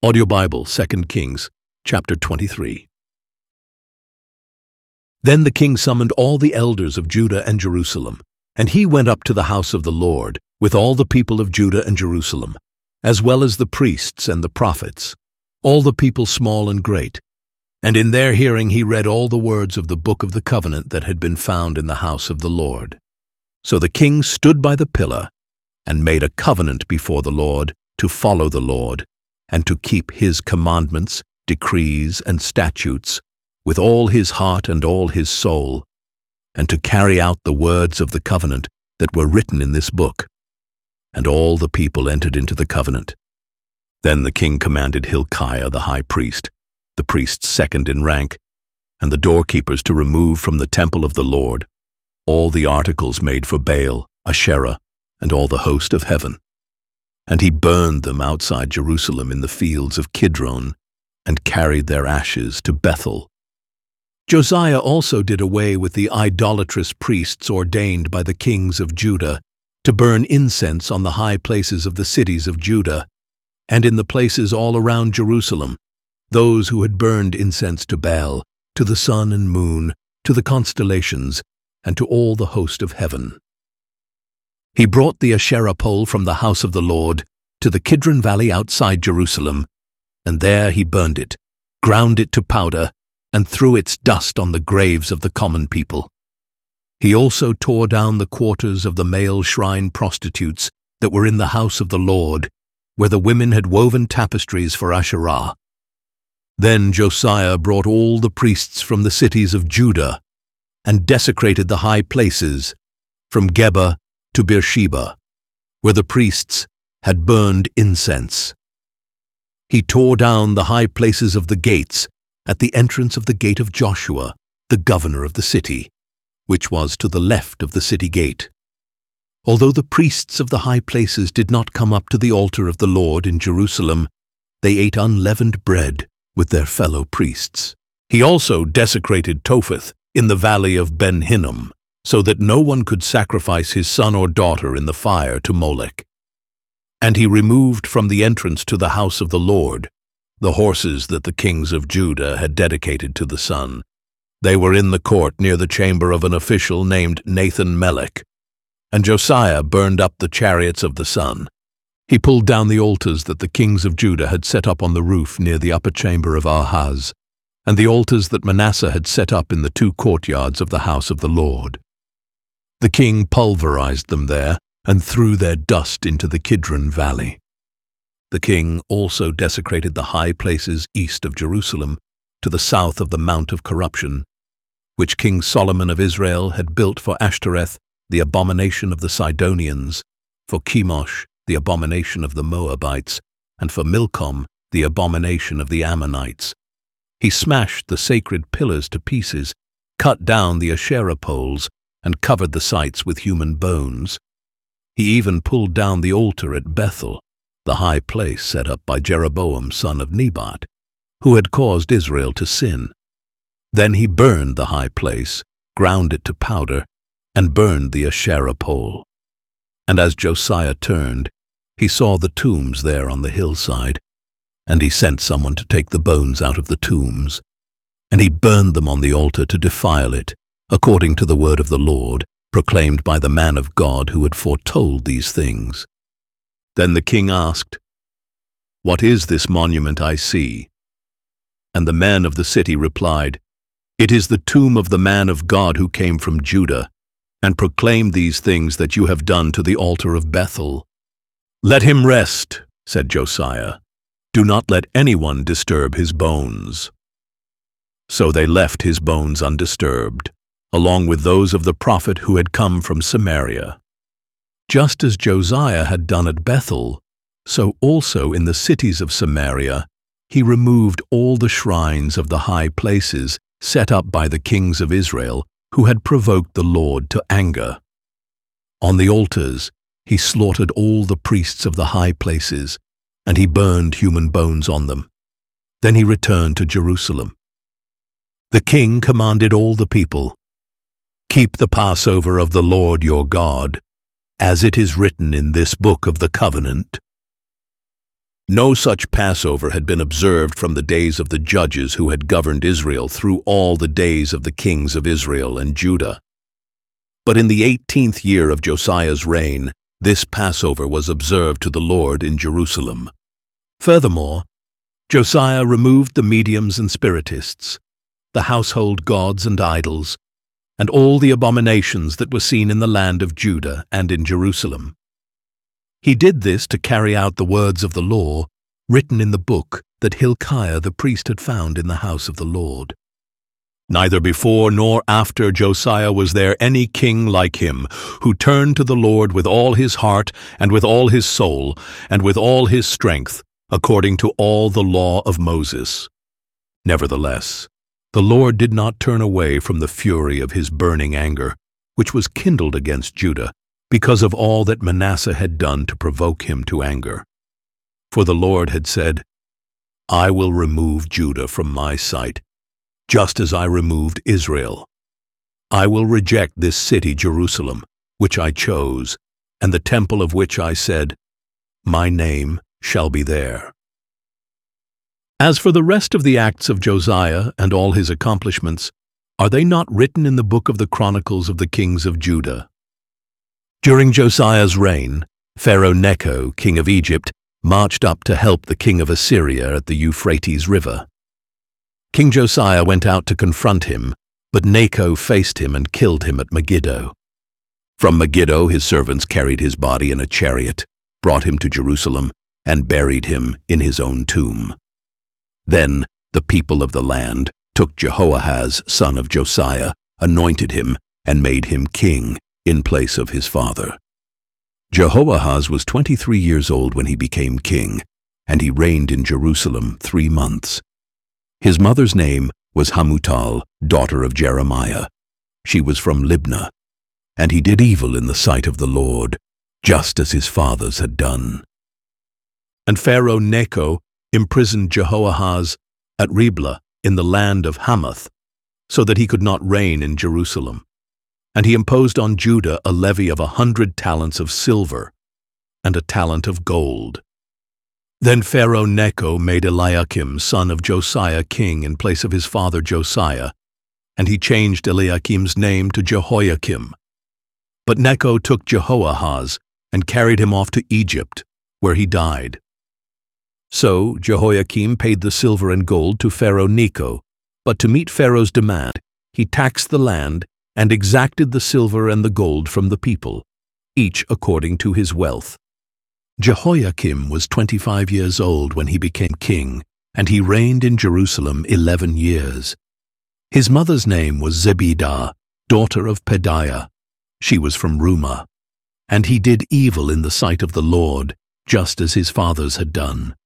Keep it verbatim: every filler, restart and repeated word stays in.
Audio Bible, Second Kings, chapter twenty-three. Then the king summoned all the elders of Judah and Jerusalem, and he went up to the house of the Lord with all the people of Judah and Jerusalem, as well as the priests and the prophets, all the people small and great. And in their hearing he read all the words of the book of the covenant that had been found in the house of the Lord. So the king stood by the pillar and made a covenant before the Lord to follow the Lord, and to keep his commandments, decrees, and statutes with all his heart and all his soul, and to carry out the words of the covenant that were written in this book. And all the people entered into the covenant. Then the king commanded Hilkiah the high priest, the priest second in rank, and the doorkeepers to remove from the temple of the Lord all the articles made for Baal, Asherah, and all the host of heaven. And he burned them outside Jerusalem in the fields of Kidron, and carried their ashes to Bethel. Josiah also did away with the idolatrous priests ordained by the kings of Judah to burn incense on the high places of the cities of Judah, and in the places all around Jerusalem, those who had burned incense to Baal, to the sun and moon, to the constellations, and to all the host of heaven. He brought the Asherah pole from the house of the Lord to the Kidron Valley outside Jerusalem, and there he burned it, ground it to powder, and threw its dust on the graves of the common people. He also tore down the quarters of the male shrine prostitutes that were in the house of the Lord, where the women had woven tapestries for Asherah. Then Josiah brought all the priests from the cities of Judah, and desecrated the high places, from Geba to Beersheba, where the priests had burned incense. He tore down the high places of the gates at the entrance of the gate of Joshua, the governor of the city, which was to the left of the city gate. Although the priests of the high places did not come up to the altar of the Lord in Jerusalem, they ate unleavened bread with their fellow priests. He also desecrated Topheth in the valley of Ben Hinnom, so that no one could sacrifice his son or daughter in the fire to Molech. And he removed from the entrance to the house of the Lord the horses that the kings of Judah had dedicated to the sun. They were in the court near the chamber of an official named Nathan-Melech. And Josiah burned up the chariots of the sun. He pulled down the altars that the kings of Judah had set up on the roof near the upper chamber of Ahaz, and the altars that Manasseh had set up in the two courtyards of the house of the Lord. The king pulverized them there and threw their dust into the Kidron Valley. The king also desecrated the high places east of Jerusalem, to the south of the Mount of Corruption, which King Solomon of Israel had built for Ashtoreth, the abomination of the Sidonians, for Chemosh, the abomination of the Moabites, and for Milcom, the abomination of the Ammonites. He smashed the sacred pillars to pieces, cut down the Asherah poles, and covered the sites with human bones. He even pulled down the altar at Bethel, the high place set up by Jeroboam son of Nebat, who had caused Israel to sin. Then he burned the high place, ground it to powder, and burned the Asherah pole. And as Josiah turned, he saw the tombs there on the hillside, and he sent someone to take the bones out of the tombs. And he burned them on the altar to defile it, according to the word of the Lord, proclaimed by the man of God who had foretold these things. Then the king asked, "What is this monument I see?" And the men of the city replied, "It is the tomb of the man of God who came from Judah, and proclaimed these things that you have done to the altar of Bethel." "Let him rest," said Josiah. "Do not let anyone disturb his bones." So they left his bones undisturbed, along with those of the prophet who had come from Samaria. Just as Josiah had done at Bethel, so also in the cities of Samaria, he removed all the shrines of the high places set up by the kings of Israel who had provoked the Lord to anger. On the altars, he slaughtered all the priests of the high places, and he burned human bones on them. Then he returned to Jerusalem. The king commanded all the people, "Keep the Passover of the Lord your God, as it is written in this book of the covenant." No such Passover had been observed from the days of the judges who had governed Israel through all the days of the kings of Israel and Judah. But in the eighteenth year of Josiah's reign, this Passover was observed to the Lord in Jerusalem. Furthermore, Josiah removed the mediums and spiritists, the household gods and idols, and all the abominations that were seen in the land of Judah and in Jerusalem. He did this to carry out the words of the law written in the book that Hilkiah the priest had found in the house of the Lord. Neither before nor after Josiah was there any king like him, who turned to the Lord with all his heart and with all his soul and with all his strength, according to all the law of Moses. Nevertheless, the Lord did not turn away from the fury of his burning anger, which was kindled against Judah, because of all that Manasseh had done to provoke him to anger. For the Lord had said, "I will remove Judah from my sight, just as I removed Israel. I will reject this city Jerusalem, which I chose, and the temple of which I said, 'My name shall be there.'" As for the rest of the acts of Josiah and all his accomplishments, are they not written in the book of the Chronicles of the kings of Judah? During Josiah's reign, Pharaoh Necho, king of Egypt, marched up to help the king of Assyria at the Euphrates River. King Josiah went out to confront him, but Necho faced him and killed him at Megiddo. From Megiddo his servants carried his body in a chariot, brought him to Jerusalem, and buried him in his own tomb. Then the people of the land took Jehoahaz, son of Josiah, anointed him, and made him king in place of his father. Jehoahaz was twenty-three years old when he became king, and he reigned in Jerusalem three months. His mother's name was Hamutal, daughter of Jeremiah. She was from Libnah, and he did evil in the sight of the Lord, just as his fathers had done. And Pharaoh Necho imprisoned Jehoahaz at Riblah in the land of Hamath, so that he could not reign in Jerusalem. And he imposed on Judah a levy of a hundred talents of silver and a talent of gold. Then Pharaoh Necho made Eliakim, son of Josiah, king in place of his father Josiah, and he changed Eliakim's name to Jehoiakim. But Necho took Jehoahaz and carried him off to Egypt, where he died. So Jehoiakim paid the silver and gold to Pharaoh Necho, but to meet Pharaoh's demand, he taxed the land and exacted the silver and the gold from the people, each according to his wealth. Jehoiakim was twenty-five years old when he became king, and he reigned in Jerusalem eleven years. His mother's name was Zebidah, daughter of Pedaiah. She was from Rumah. And he did evil in the sight of the Lord, just as his fathers had done.